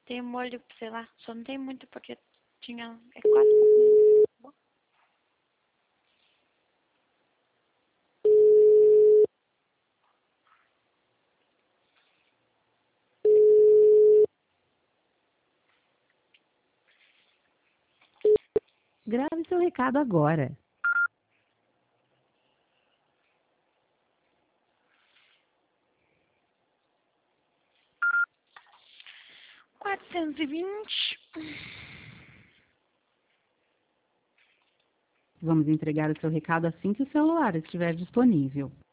Tem molho, sei lá, só não tem muito porque tinha... É 4. Grave seu recado agora. 420. Vamos entregar o seu recado assim que o celular estiver disponível.